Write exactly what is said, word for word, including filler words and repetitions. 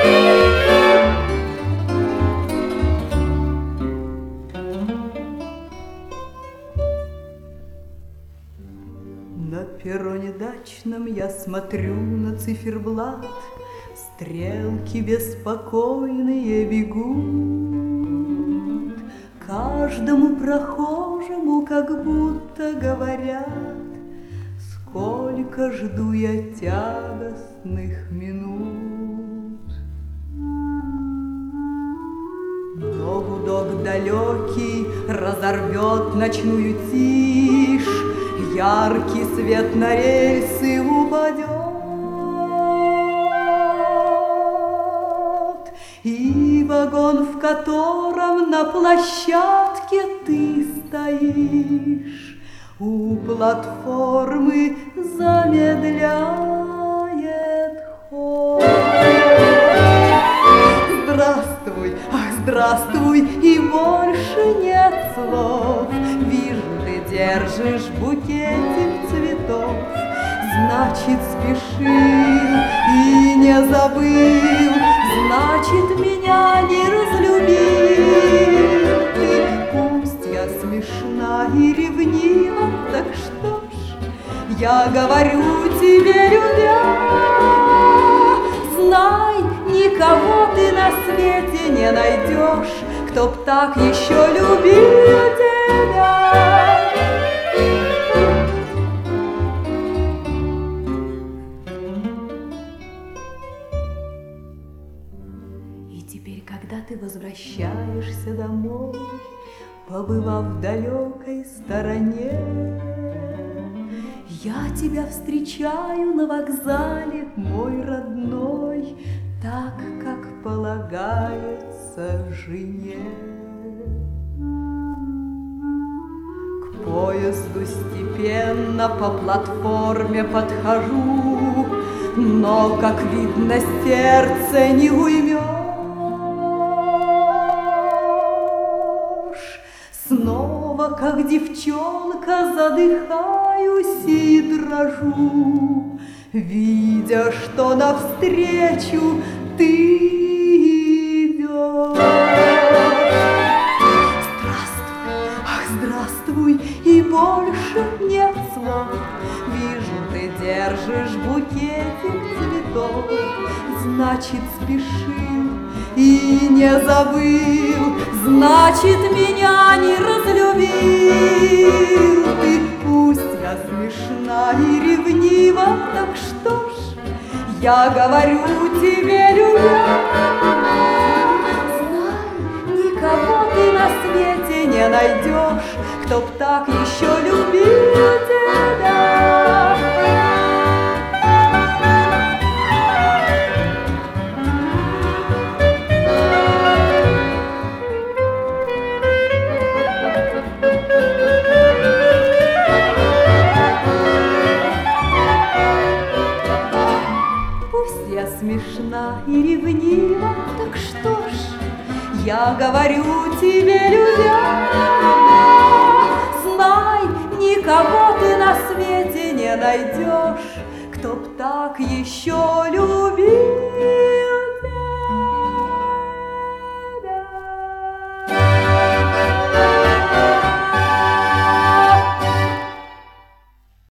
На перроне дачном я смотрю на циферблат, стрелки беспокойные бегут. Каждому прохожему как будто говорят: сколько жду я тягостных минут. Но гудок далекий разорвет ночную тишь, яркий свет на рельсы упадет, и вагон, в котором на площадке ты стоишь, у платформы замедляет ход. Здравствуй, ах, здравствуй, и больше нет слов. Вижу, ты держишь букетик цветов, значит, спешил и не забыл, значит, меня не разлюбил. Ты, пусть я смешна и ревнива, так что ж, я говорю тебе, любя, знай, никого ты на свете не найдешь, кто б так еще любил тебя. И теперь, когда ты возвращаешься домой, побывав в далекой стороне, я тебя встречаю на вокзале, мой родной, так, как полагается жене. К поезду степенно по платформе подхожу, но, как видно, сердце не уймешь. Снова, как девчонка, задыхаюсь и дрожу, видя, что навстречу ты идешь. Здравствуй, ах, здравствуй, и больше нет слов. Вижу, ты держишь букетик цветов, значит, спешил и не забыл, значит, меня не разлюбил. Ты, пусть я смешна и ревнива, так что ж, я говорю тебе, любя, знай, никого ты на свете не найдешь, кто б так еще любил тебя. Смешна и ревнива, так что ж, я говорю тебе, любя, знай, никого ты на свете не найдешь, кто б так еще любил.